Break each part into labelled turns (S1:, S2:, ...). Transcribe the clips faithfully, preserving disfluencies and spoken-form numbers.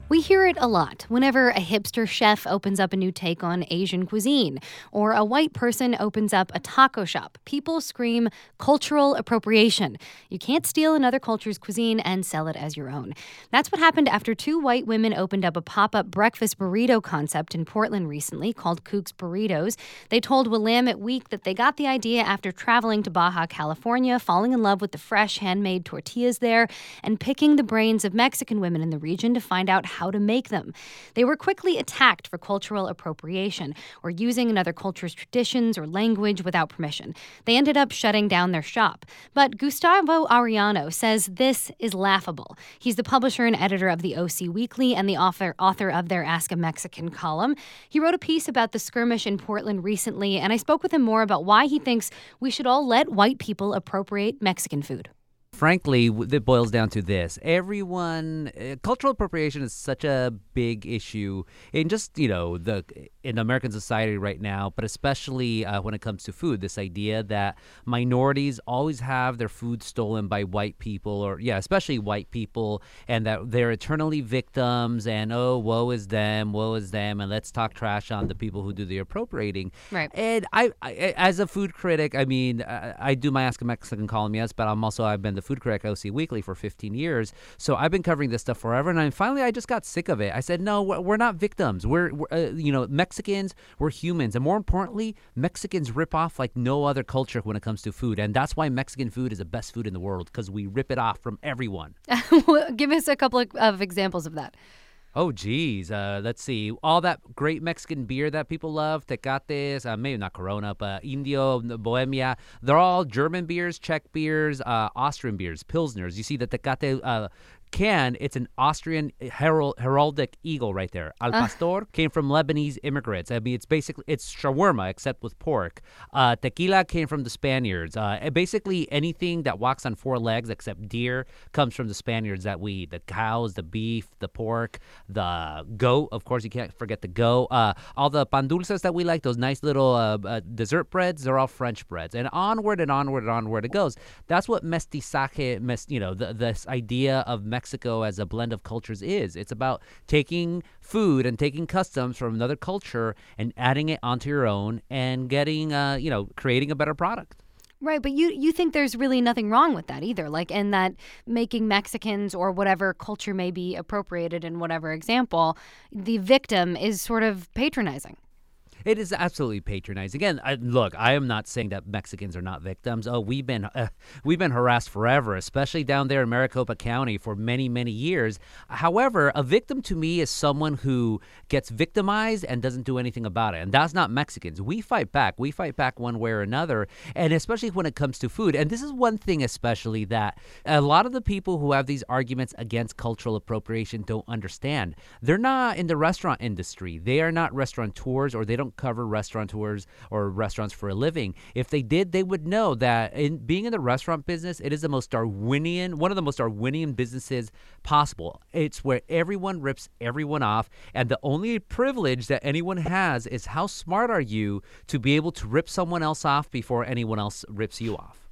S1: We hear it a lot whenever a hipster chef opens up a new take on Asian cuisine, or a white person opens up a taco shop. People scream cultural appropriation. You can't steal another culture's cuisine and sell it as your own. That's what happened after two white women opened up a pop-up breakfast burrito concept in Portland recently called Kook's Burritos. They told Willamette Week that they got the idea after traveling to Baja California, falling in love with the fresh handmade tortillas there, and picking the brains of Mexican women in the region to find out how to make them. They were quickly attacked for cultural appropriation or using another culture's traditions or language without permission. They ended up shutting down their shop. But Gustavo Arellano says this is laughable. He's the publisher and editor of the O C Weekly and the author, author of their Ask a Mexican column. He wrote a piece about the skirmish in Portland recently, and I spoke with him more about why he thinks we should all let white people appropriate Mexican food.
S2: Frankly, it boils down to this. Everyone, uh, cultural appropriation is such a big issue in just, you know, the in American society right now, but especially uh, when it comes to food. This idea that minorities always have their food stolen by white people, or, yeah, especially white people, and that they're eternally victims, and, oh, woe is them, woe is them, and let's talk trash on the people who do the appropriating.
S1: Right.
S2: And I, I as a food critic, I mean, I, I do my Ask a Mexican column, yes, but I'm also, I've been the food critic at O C Weekly for fifteen years. So I've been covering this stuff forever. And I, finally, I just got sick of it. I said, no, we're, we're not victims. We're, we're uh, you know, Mexicans, we're humans. And more importantly, Mexicans rip off like no other culture when it comes to food. And that's why Mexican food is the best food in the world, because we rip it off from everyone.
S1: Give us a couple of, of examples of that.
S2: Oh, geez. Uh, let's see. All that great Mexican beer that people love, Tecates, uh, maybe not Corona, but Indio, Bohemia, they're all German beers, Czech beers, uh, Austrian beers, Pilsners. You see the Tecate uh, can, it's an Austrian herald, heraldic eagle right there. Al Pastor uh. came from Lebanese immigrants. I mean, it's basically, it's shawarma except with pork. Uh, tequila came from the Spaniards. Uh, basically, anything that walks on four legs except deer comes from the Spaniards that we eat. The cows, the beef, the pork, the goat. Of course, you can't forget the goat. Uh, all the pan dulces that we like, those nice little uh, uh, dessert breads, they're all French breads. And onward and onward and onward it goes. That's what mestizaje, mes, you know, the, this idea of Mexico as a blend of cultures is. It's about taking food and taking customs from another culture and adding it onto your own and getting, uh, you know, creating a better product.
S1: Right, but you, you think there's really nothing wrong with that either, like in that making Mexicans or whatever culture may be appropriated in whatever example, the victim is sort of patronizing.
S2: It is absolutely patronizing. Again, I, look, I am not saying that Mexicans are not victims. Oh, we've been uh, we've been harassed forever, especially down there in Maricopa County for many, many years. However, a victim to me is someone who gets victimized and doesn't do anything about it. And that's not Mexicans. We fight back. We fight back one way or another, and especially when it comes to food. And this is one thing especially that a lot of the people who have these arguments against cultural appropriation don't understand. They're not in the restaurant industry. They are not restaurateurs, or they don't cover restaurateurs or restaurants for a living. If they did, they would know that in being in the restaurant business, it is the most Darwinian, one of the most Darwinian businesses possible. It's where everyone rips everyone off, and the only privilege that anyone has is how smart are you to be able to rip someone else off before anyone else rips you off.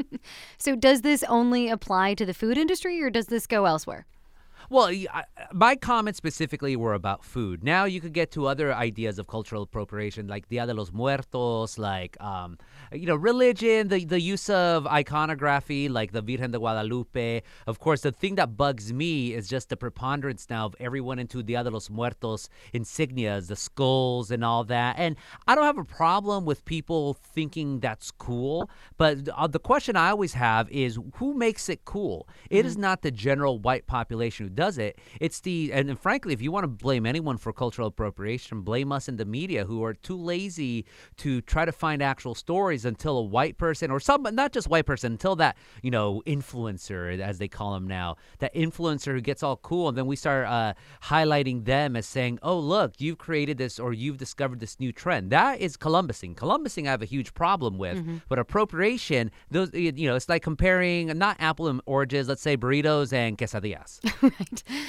S1: So does this only apply to the food industry, or does this go elsewhere?
S2: Well, I, my comments specifically were about food. Now you could get to other ideas of cultural appropriation, like Dia de los Muertos, like, um, you know, religion, the, the use of iconography, like the Virgen de Guadalupe. Of course, the thing that bugs me is just the preponderance now of everyone into Dia de los Muertos insignias, the skulls and all that. And I don't have a problem with people thinking that's cool, but uh, the question I always have is, who makes it cool? It mm-hmm. is not the general white population who does it. It's the, and frankly, if you want to blame anyone for cultural appropriation, blame us in the media, who are too lazy to try to find actual stories until a white person, or some, not just white person, until that, you know, influencer, as they call him now, that influencer who gets all cool, and then we start uh, highlighting them as saying, oh, look, you've created this, or you've discovered this new trend. That is Columbusing. Columbusing I have a huge problem with, mm-hmm. but appropriation, those, you know, it's like comparing not apple and oranges, let's say burritos and quesadillas.
S1: Right. So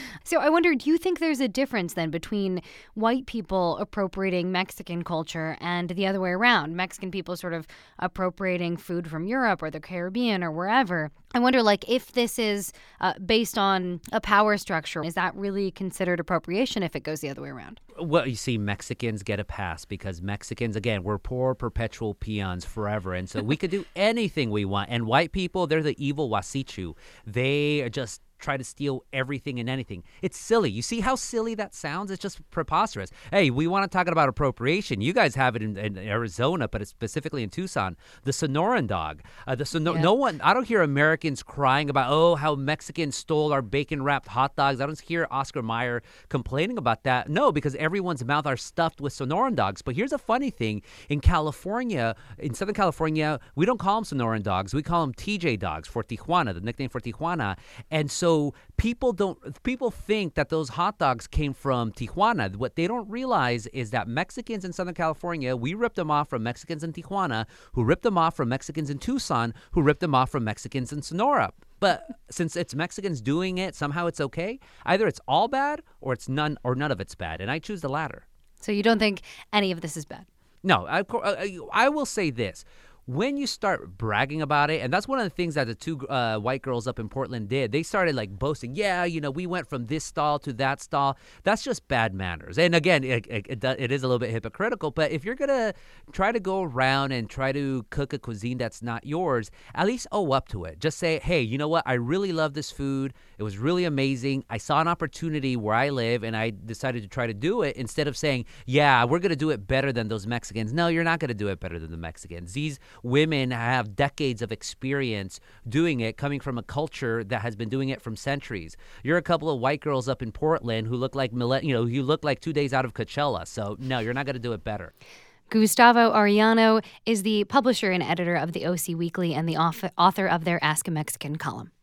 S1: I wonder, do you think there's a difference then between white people appropriating Mexican culture and the other way around? Mexican people sort of appropriating food from Europe or the Caribbean or wherever. I wonder, like, if this is uh, based on a power structure, is that really considered appropriation if it goes the other way around?
S2: Well, you see, Mexicans get a pass because Mexicans, again, we're poor, perpetual peons forever. And so we could do anything we want. And white people, they're the evil Wasichu. They are just try to steal everything and anything. It's silly. You see how silly that sounds? It's just preposterous. Hey, we want to talk about appropriation. You guys have it in, in Arizona, but it's specifically in Tucson. The Sonoran dog. Uh, the Sono-
S1: Yeah.
S2: No one, I don't hear Americans crying about, oh, how Mexicans stole our bacon-wrapped hot dogs. I don't hear Oscar Mayer complaining about that. No, because everyone's mouth are stuffed with Sonoran dogs. But here's a funny thing. In California, in Southern California, we don't call them Sonoran dogs. We call them T J dogs for Tijuana, the nickname for Tijuana. And so So people don't people think that those hot dogs came from Tijuana. What they don't realize is that Mexicans in Southern California, we ripped them off from Mexicans in Tijuana, who ripped them off from Mexicans in Tucson, who ripped them off from Mexicans in Sonora. But since it's Mexicans doing it, somehow it's okay. Either it's all bad or it's none or none of it's bad. And I choose the latter.
S1: So you don't think any of this is bad?
S2: No, I, I will say this. When you start bragging about it, and that's one of the things that the two uh, white girls up in Portland did, they started like boasting, yeah, you know, we went from this stall to that stall. That's just bad manners. And again, it, it, it, it is a little bit hypocritical, but if you're going to try to go around and try to cook a cuisine that's not yours, at least owe up to it. Just say, hey, you know what? I really love this food. It was really amazing. I saw an opportunity where I live and I decided to try to do it instead of saying, yeah, we're going to do it better than those Mexicans. No, you're not going to do it better than the Mexicans. These women have decades of experience doing it, coming from a culture that has been doing it from centuries. You're a couple of white girls up in Portland who look like, you know, you look like two days out of Coachella. So no, you're not going to do it better.
S1: Gustavo Arellano is the publisher and editor of the O C Weekly and the author of their Ask a Mexican column.